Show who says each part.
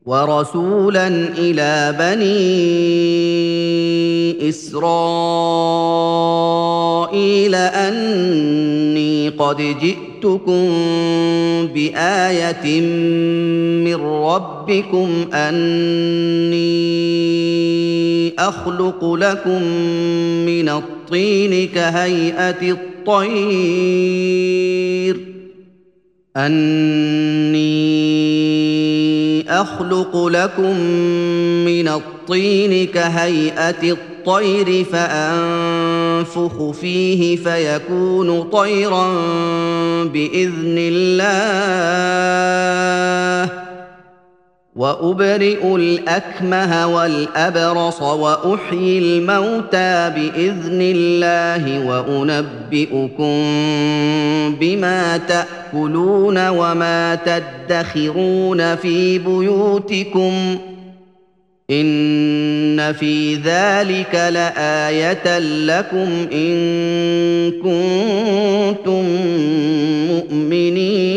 Speaker 1: وَرَسُولًا إِلَىٰ بَنِي إِسْرَائِيلَ أَنِّي قَدْ جِئْتُكُم بِآيَةٍ مِّن رَّبِّكُمْ أَنِّي أَخْلُقُ لَكُم مِّنَ الطِّينِ كَهَيْئَةِ الطَّيْرِ فَأَنفُخُ فِيهِ فَيَكُونُ طَيْرًا بِإِذْنِ اللَّهِ ۖ وَأُبْرِئُ الْأَكْمَهَ وَالْأَبْرَصَ وَأُحْيِي الْمَوْتَىٰ بِإِذْنِ اللَّهِ وَأُنَبِّئُكُم بِمَا تَأْكُلُونَ وَمَا تَدَّخِرُونَ فِي بُيُوتِكُمْ ۚ إِنَّ فِي ذَٰلِكَ لَآيَةً لَّكُمْ إِن كُنتُم مُّؤْمِنِينَ